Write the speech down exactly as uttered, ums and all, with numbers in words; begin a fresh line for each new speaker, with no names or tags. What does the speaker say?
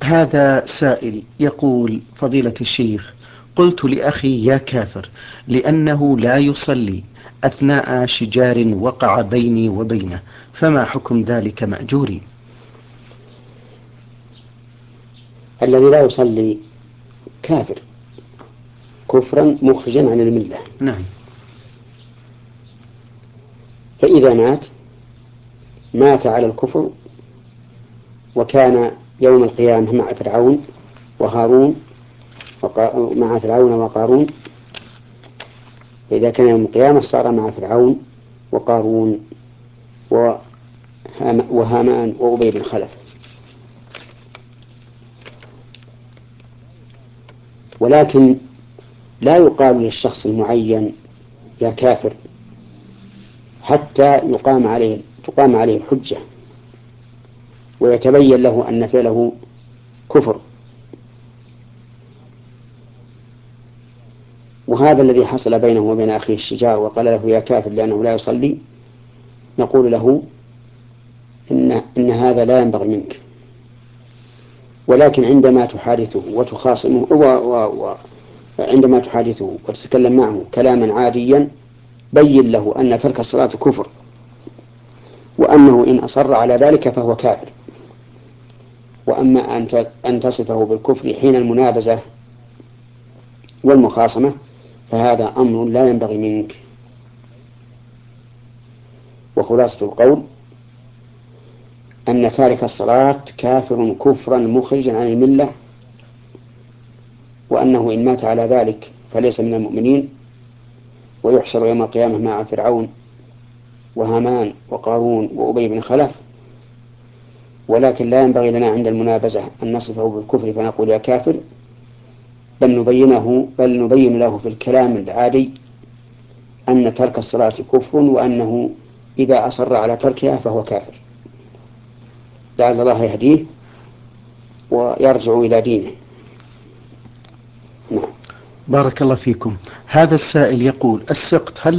هذا سائل يقول: فضيلة الشيخ، قلت لأخي يا كافر لأنه لا يصلي أثناء شجار وقع بيني وبينه، فما حكم ذلك مأجوري؟
الذي لا يصلي كافر كفرا مخرجا عن الملة.
نعم.
فإذا مات مات على الكفر، وكان يوم القيامة مع فرعون وهارون وقا... مع فرعون وقارون. فإذا كان يوم القيامة صار مع فرعون وقارون وهام... وهامان وأبي بن خلف. ولكن لا يقال للشخص المعين يا كافر حتى يقام عليه تقام عليه الحجة ويتبين له أن فعله كفر. وهذا الذي حصل بينه وبين أخيه الشجار وقال له يا كافر لأنه لا يصلي، نقول له إن, إن هذا لا ينبغي منك. ولكن عندما تحادثه وتخاصمه و و و عندما تحادثه وتتكلم معه كلاما عاديا بين له أن ترك الصلاة كفر، وأنه إن أصر على ذلك فهو كافر. وأما أن تصفه بالكفر حين المنابزة والمخاصمة فهذا أمر لا ينبغي منك. وخلاصة القول أن تارك الصلاة كافر كفرا مخرجا عن الملة، وأنه إن مات على ذلك فليس من المؤمنين، ويحشر يوم القيامة مع فرعون وهامان وقارون وأبي بن خلف. ولكن لا ينبغي لنا عند المنابزة أن نصفه بالكفر فنقول يا كافر، بل نبينه بل نبين له في الكلام العادي أن ترك الصلاة كفر، وأنه إذا أصر على تركها فهو كافر، لعل الله يهديه ويرجع إلى دينه. نعم.
بارك الله فيكم. هذا السائل يقول: السقط هل